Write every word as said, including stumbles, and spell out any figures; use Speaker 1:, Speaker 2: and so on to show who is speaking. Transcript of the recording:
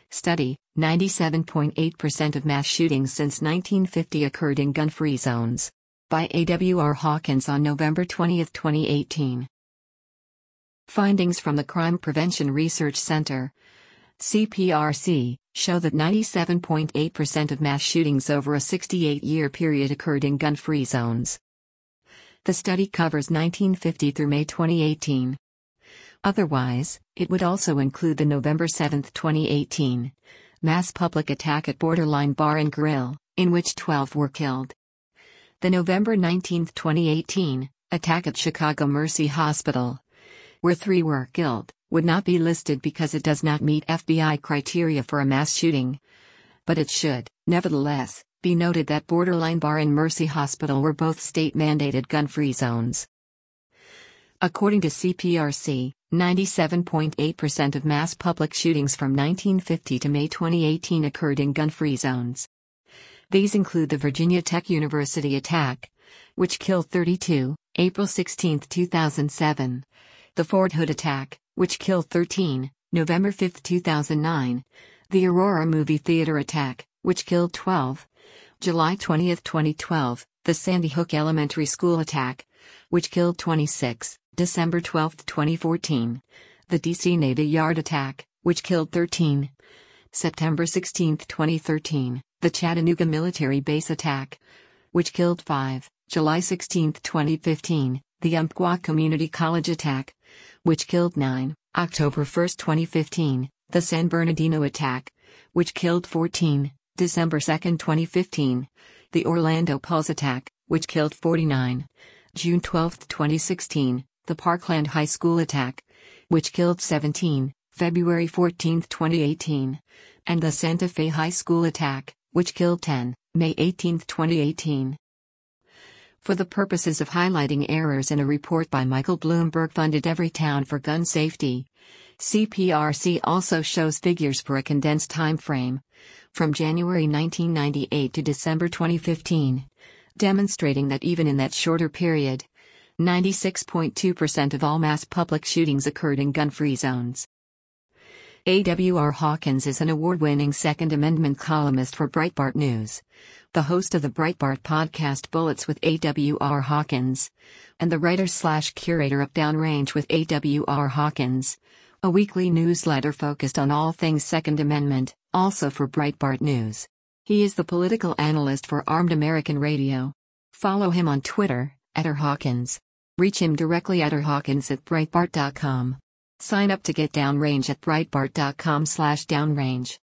Speaker 1: Study: ninety-seven point eight percent of mass shootings since nineteen fifty occurred in gun-free zones. By A W R Hawkins on November twentieth, twenty eighteen. Findings from the Crime Prevention Research Center, C P R C, show that ninety-seven point eight percent of mass shootings over a sixty-eight year period occurred in gun-free zones. The study covers nineteen fifty through May twenty eighteen. Otherwise, it would also include the November seventh, twenty eighteen, mass public attack at Borderline Bar and Grill, in which twelve were killed. The November nineteenth, twenty eighteen, attack at Chicago Mercy Hospital, where three were killed, would not be listed because it does not meet F B I criteria for a mass shooting. But it should, nevertheless, be noted that Borderline Bar and Mercy Hospital were both state-mandated gun-free zones. According to C P R C, ninety-seven point eight percent of mass public shootings from nineteen fifty to May twenty eighteen occurred in gun-free zones. These include the Virginia Tech University attack, which killed thirty-two, April sixteenth, two thousand seven, the Fort Hood attack, which killed thirteen, November fifth, two thousand nine, the Aurora Movie Theater attack, which killed twelve, July twentieth, twenty twelve, the Sandy Hook Elementary School attack, which killed twenty-six, December twelfth, twenty fourteen, the D C Navy Yard attack, which killed thirteen, September sixteenth, twenty thirteen, the Chattanooga Military Base attack, which killed five, July sixteenth, twenty fifteen, the Umpqua Community College attack, which killed nine, October first, twenty fifteen, the San Bernardino attack, which killed fourteen, December second, twenty fifteen, the Orlando Pulse attack, which killed forty-nine, June twelfth, twenty sixteen, the Parkland High School attack, which killed seventeen, February fourteenth, twenty eighteen, and the Santa Fe High School attack, which killed ten, May eighteenth, twenty eighteen. For the purposes of highlighting errors in a report by Michael Bloomberg funded Everytown for Gun Safety, C P R C also shows figures for a condensed time frame, from January nineteen ninety-eight to December twenty fifteen, demonstrating that even in that shorter period, ninety-six point two percent of all mass public shootings occurred in gun-free zones. A W R Hawkins is an award-winning Second Amendment columnist for Breitbart News, the host of the Breitbart podcast Bullets with A W R Hawkins, and the writer-slash-curator of Downrange with A W R Hawkins, a weekly newsletter focused on all things Second Amendment, also for Breitbart News. He is the political analyst for Armed American Radio. Follow him on Twitter, at R Hawkins. Reach him directly at rhawkins at breitbart dot com. Sign up to get Downrange at breitbart dot com slash downrange.